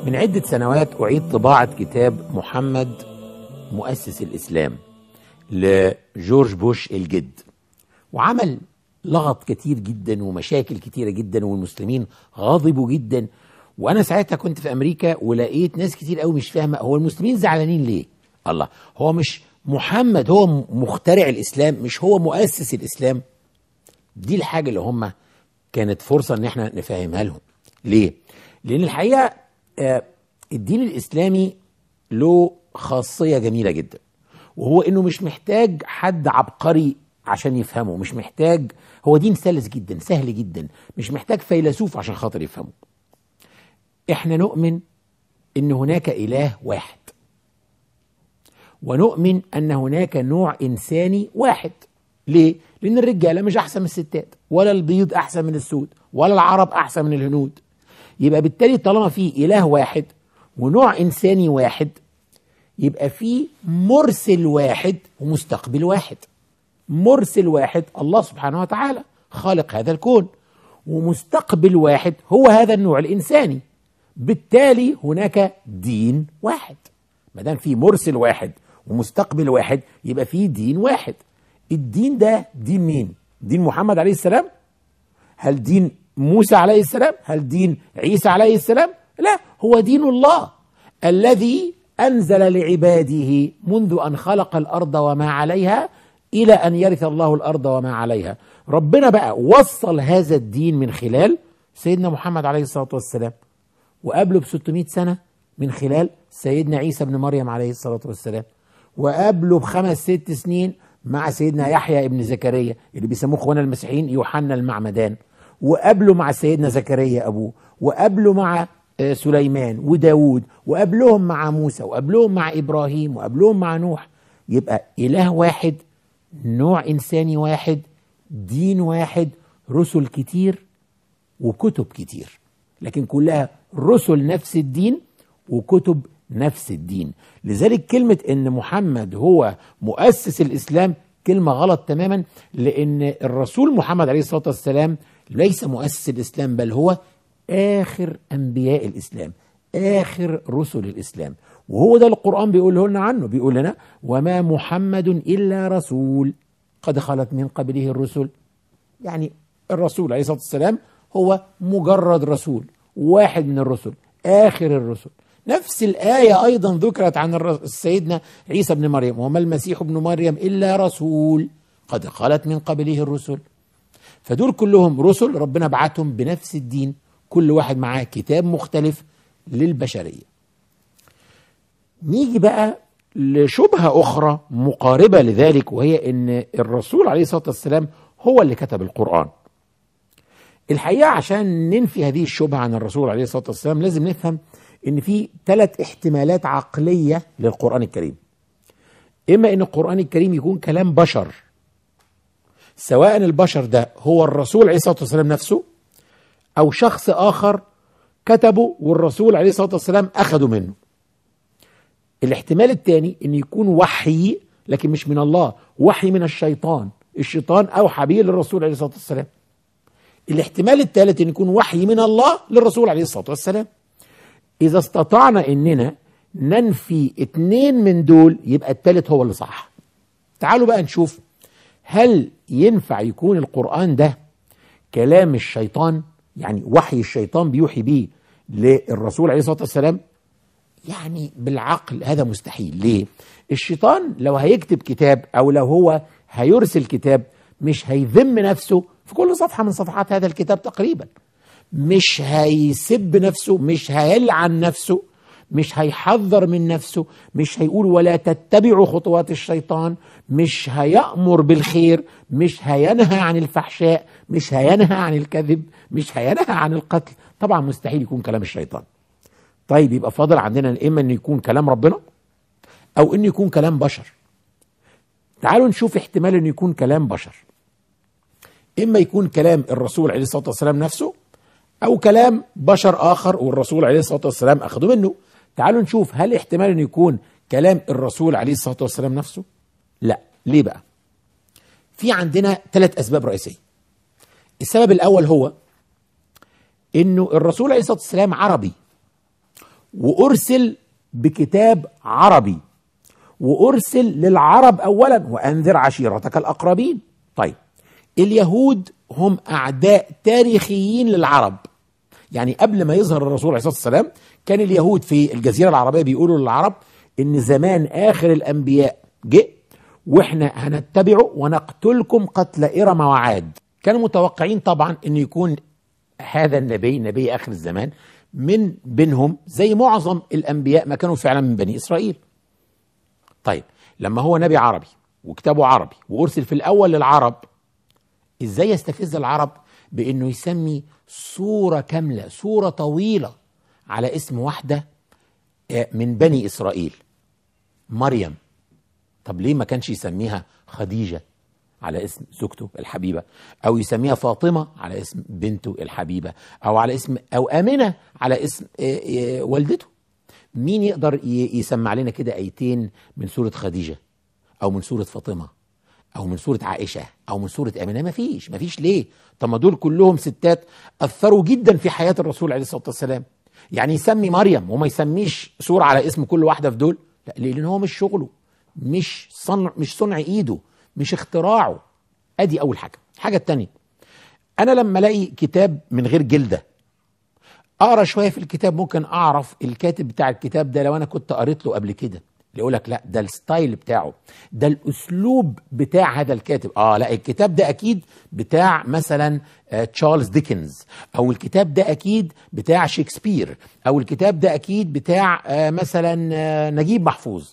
من عدة سنوات أعيد طباعة كتاب محمد مؤسس الإسلام لجورج بوش الجد، وعمل لغط كتير جدا ومشاكل كتيرة جدا والمسلمين غاضبوا جدا. وأنا ساعتها كنت في أمريكا ولقيت ناس كتير قوي مش فاهمة هو المسلمين زعلانين ليه. الله، هو مش محمد هو مخترع الإسلام؟ مش هو مؤسس الإسلام؟ دي الحاجة اللي هم كانت فرصة ان احنا نفهمها لهم. ليه؟ لأن الحقيقة الدين الإسلامي له خاصية جميلة جدا، وهو انه مش محتاج حد عبقري عشان يفهمه، مش محتاج، هو دين سلس جدا سهل جدا، مش محتاج فيلسوف عشان خاطر يفهمه. احنا نؤمن ان هناك إله واحد، ونؤمن ان هناك نوع إنساني واحد. ليه؟ لأن الرجالة مش أحسن من الستات، ولا البيض أحسن من السود، ولا العرب أحسن من الهنود. يبقى بالتالي طالما في إله واحد ونوع إنساني واحد، يبقى في مرسل واحد ومستقبل واحد. مرسل واحد الله سبحانه وتعالى خالق هذا الكون، ومستقبل واحد هو هذا النوع الإنساني. بالتالي هناك دين واحد. ما دام في مرسل واحد ومستقبل واحد يبقى في دين واحد. الدين ده دين مين؟ دين محمد عليه السلام؟ هل دين موسى عليه السلام؟ هل دين عيسى عليه السلام؟ لا، هو دين الله الذي أنزل لعباده منذ أن خلق الأرض وما عليها إلى أن يرث الله الأرض وما عليها. ربنا بقى وصل هذا الدين من خلال سيدنا محمد عليه الصلاة والسلام، وقبله ب600 سنة من خلال سيدنا عيسى بن مريم عليه الصلاة والسلام، وقبله ب5-6 سنين مع سيدنا يحيى ابن زكريا اللي بيسموه اخوانا المسيحيين يوحنا المعمدان، وقبله مع سيدنا زكريا ابوه، وقبله مع سليمان وداود، وقبلهم مع موسى، وقبلهم مع ابراهيم، وقبلهم مع نوح. يبقى اله واحد، نوع انساني واحد، دين واحد، رسل كتير وكتب كتير، لكن كلها رسل نفس الدين وكتب نفس الدين. لذلك كلمة ان محمد هو مؤسس الإسلام كلمة غلط تماما، لأن الرسول محمد عليه الصلاة والسلام ليس مؤسس الإسلام، بل هو آخر أنبياء الإسلام، آخر رسل الإسلام. وهو ده القرآن بيقول لنا عنه، بيقول لنا وما محمد إلا رسول قد خلت من قبله الرسل. يعني الرسول عليه الصلاة والسلام هو مجرد رسول واحد من الرسل، آخر الرسل. نفس الآية أيضا ذكرت عن سيدنا عيسى بن مريم، وما المسيح ابن مريم إلا رسول قد خلت من قبله الرسل. فدول كلهم رسل ربنا بعتهم بنفس الدين، كل واحد معاه كتاب مختلف للبشرية. نيجي بقى لشبهة أخرى مقاربة لذلك، وهي أن الرسول عليه الصلاة والسلام هو اللي كتب القرآن. الحقيقة عشان ننفي هذه الشبهة عن الرسول عليه الصلاة والسلام لازم نفهم ان في 3 احتمالات عقلية للقرآن الكريم. اما ان القرآن الكريم يكون كلام بشر، سواء البشر ده هو الرسول عليه الصلاة والسلام نفسه، او شخص اخر كتبه والرسول عليه الصلاة والسلام اخده منه. الاحتمال الثاني ان يكون وحي لكن مش من الله، وحي من الشيطان، الشيطان اوحى به للرسول عليه الصلاة والسلام. الاحتمال الثالث ان يكون وحي من الله للرسول عليه الصلاة والسلام. إذا استطعنا إننا ننفي 2 من دول يبقى الثالث هو اللي صح. تعالوا بقى نشوف، هل ينفع يكون القرآن ده كلام الشيطان، يعني وحي الشيطان بيوحي بيه للرسول عليه الصلاة والسلام؟ يعني بالعقل هذا مستحيل. ليه؟ الشيطان لو هيكتب كتاب أو لو هو هيرسل كتاب مش هيذم نفسه في كل صفحة من صفحات هذا الكتاب تقريبا، مش هيسب نفسه، مش هيلعن نفسه، مش هيحذر من نفسه، مش هيقول ولا تتبعوا خطوات الشيطان، مش هيأمر بالخير، مش هينهى عن الفحشاء، مش هينهى عن الكذب، مش هينهى عن القتل. طبعا مستحيل يكون كلام الشيطان. طيب يبقى فاضل عندنا اما انه يكون كلام ربنا او انه يكون كلام بشر. تعالوا نشوف احتمال انه يكون كلام بشر. اما يكون كلام الرسول عليه الصلاة والسلام نفسه، أو كلام بشر آخر والرسول عليه الصلاة والسلام أخذه منه. تعالوا نشوف، هل احتمال أن يكون كلام الرسول عليه الصلاة والسلام نفسه؟ لا. ليه بقى؟ في عندنا 3 أسباب رئيسية. السبب الأول هو أنه الرسول عليه الصلاة والسلام عربي، وأرسل بكتاب عربي، وأرسل للعرب أولا وأنذر عشيرتك الأقربين. طيب اليهود هم أعداء تاريخيين للعرب، يعني قبل ما يظهر الرسول عليه الصلاة والسلام كان اليهود في الجزيرة العربية بيقولوا للعرب إن زمان آخر الأنبياء جه وإحنا هنتبعه ونقتلكم قتل إرم وعاد. كانوا متوقعين طبعا إن يكون هذا النبي نبي آخر الزمان من بينهم زي معظم الأنبياء ما كانوا فعلا من بني إسرائيل. طيب لما هو نبي عربي وكتابه عربي وأرسل في الأول للعرب، إزاي يستفز العرب؟ بأنه يسمي سورة كاملة، سورة طويلة على اسم واحدة من بني إسرائيل، مريم. طب ليه ما كانش يسميها خديجة على اسم زوجته الحبيبة، أو يسميها فاطمة على اسم بنته الحبيبة، أو على اسم أو آمنة على اسم والدته؟ مين يقدر يسمع لنا كده آيتين من سورة خديجة أو من سورة فاطمة أو من سورة عائشة أو من سورة آمنة؟ مفيش. ليه؟ طب ما دول كلهم ستات أثروا جدا في حياة الرسول عليه الصلاة والسلام. يعني يسمي مريم وما يسميش سورة على اسم كل واحدة في دول؟ لا، لأن هو مش شغله، مش صنع إيده، مش اختراعه. أدي أول حاجة. الحاجة التانية، أنا لما ألاقي كتاب من غير جلدة أقرأ شوية في الكتاب ممكن أعرف الكاتب بتاع الكتاب ده لو أنا كنت قريت له قبل كده. يقول لك لا، ده الستايل بتاعه، ده الأسلوب بتاع هذا الكاتب. لا، الكتاب ده أكيد بتاع مثلا تشارلز ديكنز، أو الكتاب ده أكيد بتاع شكسبير، أو الكتاب ده أكيد بتاع مثلا نجيب محفوظ.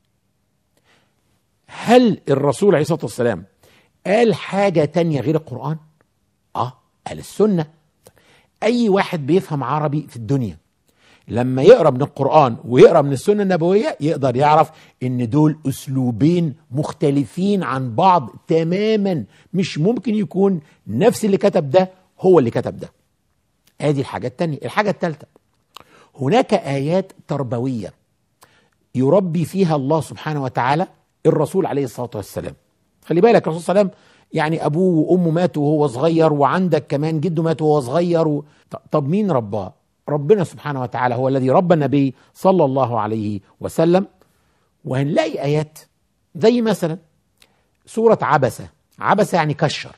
هل الرسول عليه الصلاة والسلام قال حاجة تانية غير القرآن؟ قال السنة. أي واحد بيفهم عربي في الدنيا لما يقرأ من القرآن ويقرأ من السنة النبوية يقدر يعرف إن دول أسلوبين مختلفين عن بعض تماما. مش ممكن يكون نفس اللي كتب ده هو اللي كتب ده. ادي الحاجة التانية. الحاجة التالتة، هناك آيات تربوية يربي فيها الله سبحانه وتعالى الرسول عليه الصلاة والسلام. خلي بالك الرسول صلى الله عليه وسلم يعني أبوه وأمه ماتوا وهو صغير، وعندك كمان جده مات وهو صغير طب مين رباه؟ ربنا سبحانه وتعالى هو الذي ربى النبي صلى الله عليه وسلم. وهنلاقي آيات زي مثلا سورة عبسة. عبسة يعني كشر.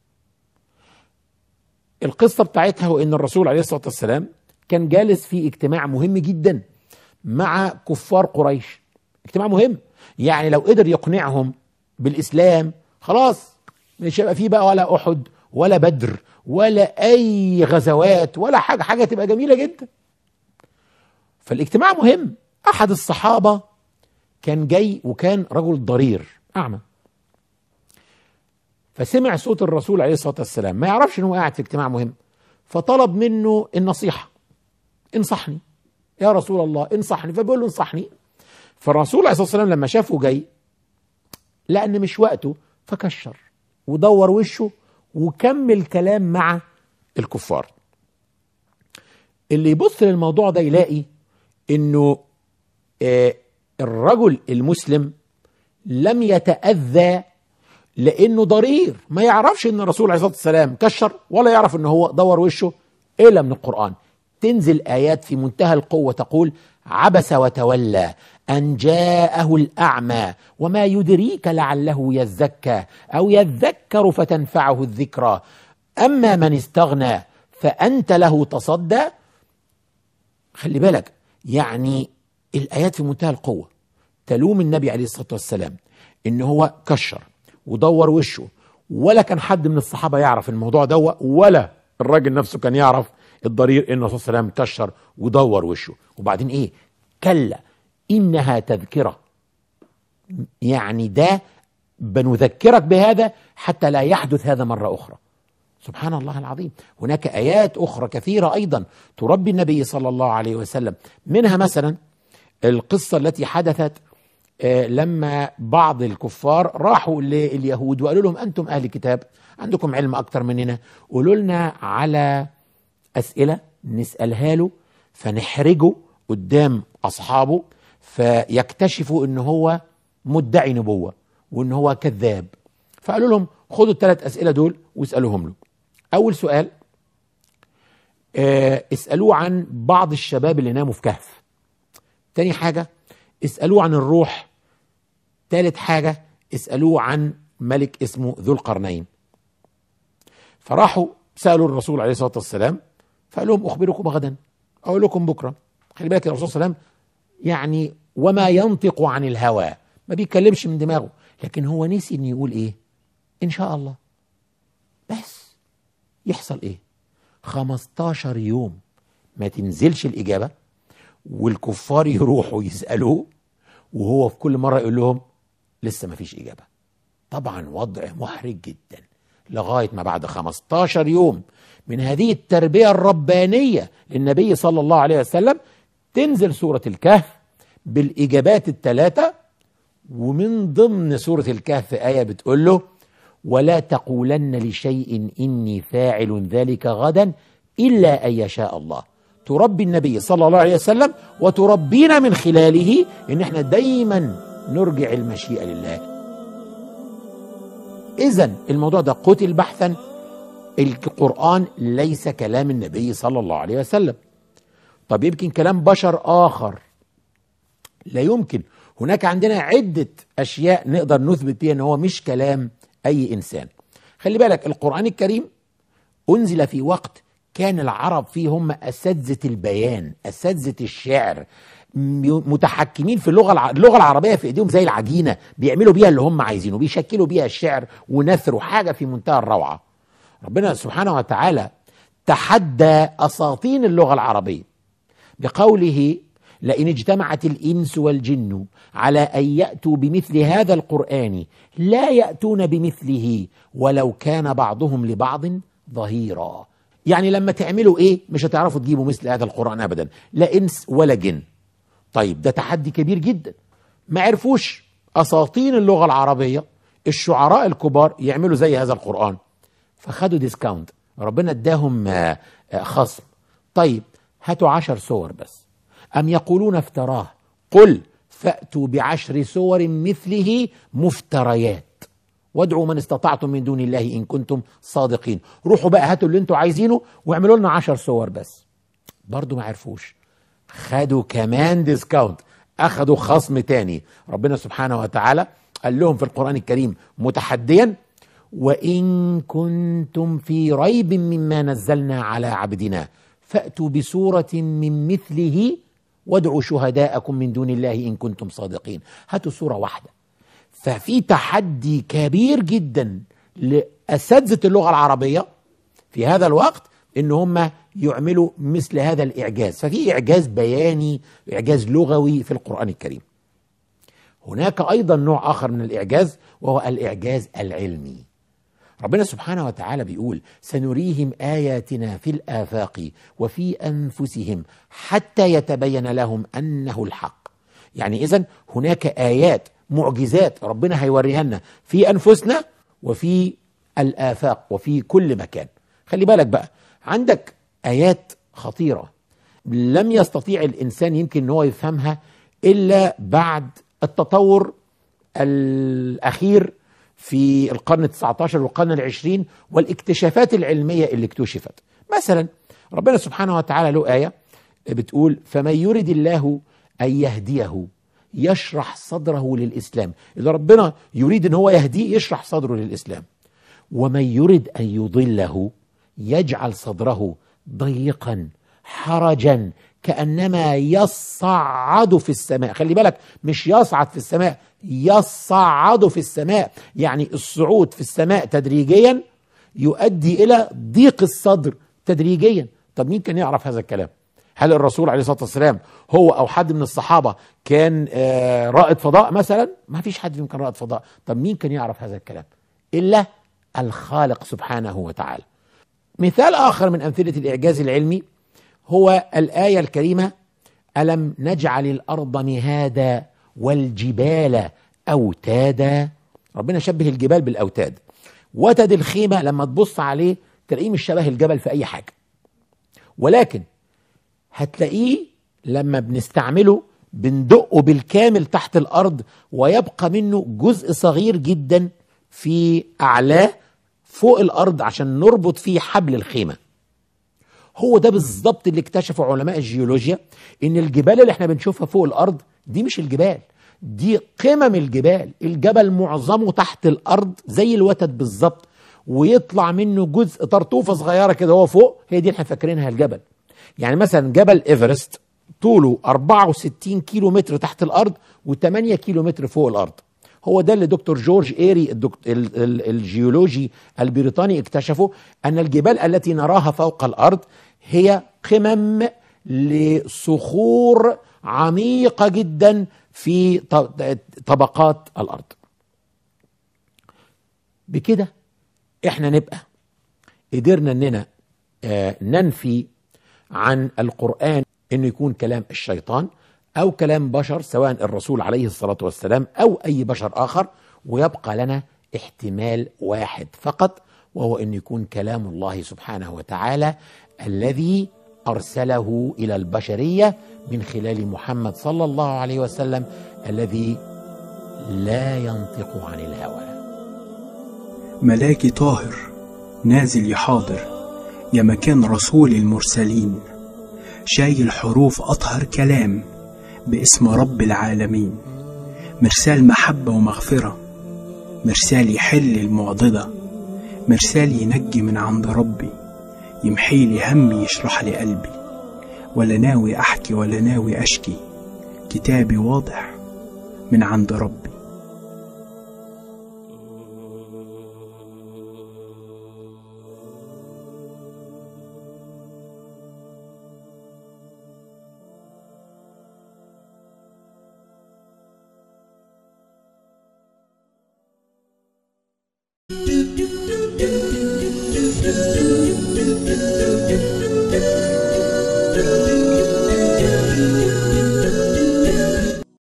القصة بتاعتها هو إن الرسول عليه الصلاة والسلام كان جالس في اجتماع مهم جدا مع كفار قريش. اجتماع مهم، يعني لو قدر يقنعهم بالإسلام خلاص مش هيبقى فيه بقى ولا أحد ولا بدر ولا أي غزوات ولا حاجة تبقى جميلة جدا. فالاجتماع مهم. أحد الصحابة كان جاي وكان رجل ضرير أعمى، فسمع صوت الرسول عليه الصلاة والسلام، ما يعرفش إنه قاعد في اجتماع مهم، فطلب منه النصيحة. انصحني يا رسول الله، انصحني. فبيقول له انصحني. فالرسول عليه الصلاة والسلام لما شافه جاي لأن مش وقته فكشر ودور وشه وكمل كلام مع الكفار. اللي يبص للموضوع ده يلاقي انه الرجل المسلم لم يتأذى لانه ضرير، ما يعرفش ان الرسول عليه الصلاة والسلام كشر ولا يعرف ان هو دور وشه الا من القرآن. تنزل آيات في منتهى القوة تقول عبس وتولى أن جاءه الأعمى وما يدريك لعله يزكى أو يذكر فتنفعه الذكرى أما من استغنى فأنت له تصدى. خلي بالك، يعني الآيات في منتهى القوة تلوم النبي عليه الصلاة والسلام إن هو كشر ودور وشه، ولا كان حد من الصحابة يعرف الموضوع ده، ولا الراجل نفسه كان يعرف الضرير إن الرسول صلى الله عليه وسلم كشر ودور وشه. وبعدين إيه؟ كلا إنها تذكرة، يعني ده بنذكرك بهذا حتى لا يحدث هذا مرة أخرى. سبحان الله العظيم. هناك آيات أخرى كثيرة أيضا تربي النبي صلى الله عليه وسلم. منها مثلا القصة التي حدثت لما بعض الكفار راحوا لليهود وقالوا لهم أنتم أهل كتاب، عندكم علم أكتر مننا، قولوا لنا على أسئلة نسألها له فنحرجه قدام أصحابه فيكتشفوا إن هو مدعي نبوة وإن هو كذاب. فقالوا لهم خدوا ال3 أسئلة دول واسألوهم له. أول سؤال، اسألوه عن بعض الشباب اللي ناموا في كهف. تاني حاجة اسألوه عن الروح. تالت حاجة اسألوه عن ملك اسمه ذو القرنين. فراحوا سألوا الرسول عليه الصلاة والسلام فقال لهم أخبركم غدا، أقول لكم بكرة. خلي بالك الرسول صلى الله عليه وسلم يعني وما ينطق عن الهوى، ما بيتكلمش من دماغه، لكن هو نسي إن يقول إيه؟ إن شاء الله. بس يحصل إيه؟ 15 يوم ما تنزلش الإجابة، والكفار يروحوا يسألوه وهو في كل مرة يقول لهم لسه ما فيش إجابة. طبعا وضع محرج جدا، لغاية ما بعد 15 يوم من هذه التربية الربانية للنبي صلى الله عليه وسلم تنزل سورة الكهف بالإجابات الثلاثة. ومن ضمن سورة الكهف آية بتقول له ولا تقولن لشيء إني فاعل ذلك غدا إلا أن يشاء الله. تربي النبي صلى الله عليه وسلم وتربينا من خلاله إن احنا دايما نرجع المشيئة لله. إذن الموضوع ده قتل بحثا، القرآن ليس كلام النبي صلى الله عليه وسلم. طب يمكن كلام بشر آخر؟ لا يمكن. هناك عندنا عدة أشياء نقدر نثبت بها أنه هو مش كلام أي إنسان. خلي بالك القرآن الكريم أنزل في وقت كان العرب فيه هم أساتذة البيان، أساتذة الشعر، متحكمين في اللغة العربية في ايديهم زي العجينة، بيعملوا بيها اللي هم عايزينه، بيشكلوا بيها الشعر ونثروا حاجة في منتهى الروعة. ربنا سبحانه وتعالى تحدى أساطين اللغة العربية بقوله لئن اجتمعت الإنس والجن على أن يأتوا بمثل هذا القرآن لا يأتون بمثله ولو كان بعضهم لبعض ظهيرا. يعني لما تعملوا ايه مش هتعرفوا تجيبوا مثل هذا القرآن أبدا، لا إنس ولا جن. طيب ده تحدي كبير جدا، ما عرفوش أساطين اللغة العربية الشعراء الكبار يعملوا زي هذا القرآن، فخدوا ديسكاونت، ربنا اداهم خصم. طيب هاتوا 10 سور بس، أم يقولون افتراه قل فأتوا ب10 سور مثله مفتريات وادعوا من استطعتم من دون الله إن كنتم صادقين. روحوا بقى هاتوا اللي انتوا عايزينه واعملوا لنا 10 سور بس. برضو ما عرفوش، خدوا كمان ديسكاونت، أخدوا خصم تاني. ربنا سبحانه وتعالى قال لهم في القرآن الكريم متحديا وإن كنتم في ريب مما نزلنا على عبدنا فأتوا بسورة من مثله وادعوا شهداءكم من دون الله إن كنتم صادقين. هاتوا سورة واحدة. ففي تحدي كبير جدا لأساتذة اللغة العربية في هذا الوقت إن هم يعملوا مثل هذا الإعجاز. ففي إعجاز بياني، إعجاز لغوي في القرآن الكريم. هناك أيضا نوع آخر من الإعجاز وهو الإعجاز العلمي. ربنا سبحانه وتعالى بيقول سنريهم آياتنا في الآفاق وفي أنفسهم حتى يتبين لهم أنه الحق. يعني إذن هناك آيات معجزات ربنا هيوريها لنا في أنفسنا وفي الآفاق وفي كل مكان. خلي بالك بقى، عندك آيات خطيرة لم يستطيع الإنسان يمكن أنه يفهمها إلا بعد التطور الأخير في القرن ال19 والقرن ال20 والاكتشافات العلمية اللي اكتشفت. مثلا ربنا سبحانه وتعالى له آية بتقول فمن يرد الله أن يهديه يشرح صدره للإسلام. إذا ربنا يريد أن هو يهديه يشرح صدره للإسلام. ومن يرد أن يضله يجعل صدره ضيقا حرجا كأنما يصعد في السماء. خلي بالك، مش يصعد في السماء، يصعد في السماء، يعني الصعود في السماء تدريجيا يؤدي إلى ضيق الصدر تدريجيا. طب مين كان يعرف هذا الكلام؟ هل الرسول عليه الصلاة والسلام هو أو حد من الصحابة كان رائد فضاء مثلا؟ ما فيش حد فيهم كان رائد فضاء. طب مين كان يعرف هذا الكلام إلا الخالق سبحانه وتعالى. مثال آخر من أمثلة الإعجاز العلمي هو الآية الكريمة ألم نجعل الأرض مهادا والجبال أوتادا. ربنا شبه الجبال بالأوتاد. وتد الخيمة لما تبص عليه تلاقيه مش شبه الجبل في أي حاجة، ولكن هتلاقيه لما بنستعمله بندقه بالكامل تحت الأرض ويبقى منه جزء صغير جدا في أعلاه فوق الأرض عشان نربط فيه حبل الخيمة. هو ده بالظبط اللي اكتشفه علماء الجيولوجيا، ان الجبال اللي احنا بنشوفها فوق الارض دي مش الجبال، دي قمم الجبال. الجبل معظمه تحت الارض زي الوتد بالظبط، ويطلع منه جزء طرطوفه صغيره كده هو فوق، هي دي احنا فاكرينها الجبل. يعني مثلا جبل ايفرست طوله 64 كيلو متر تحت الارض و8 كيلو متر فوق الارض. هو ده اللي دكتور جورج ايري الجيولوجي البريطاني اكتشفه، ان الجبال التي نراها فوق الارض هي قمم لصخور عميقة جدا في طبقات الارض. بكده احنا نبقى قدرنا اننا ننفي عن القرآن انه يكون كلام الشيطان او كلام بشر، سواء الرسول عليه الصلاة والسلام او اي بشر اخر، ويبقى لنا احتمال واحد فقط، وهو ان يكون كلام الله سبحانه وتعالى الذي ارسله الى البشرية من خلال محمد صلى الله عليه وسلم، الذي لا ينطق عن الهوى. ملاكي طاهر نازل يحاضر يا مكان رسول المرسلين، شايل حروف أطهر كلام باسم رب العالمين، مرسال محبة ومغفرة، مرسال يحل المعضلة، مرسال ينجي من عند ربي، يمحي لي همي يشرح لي قلبي، ولا ناوي أحكي ولا ناوي أشكي، كتابي واضح من عند ربي.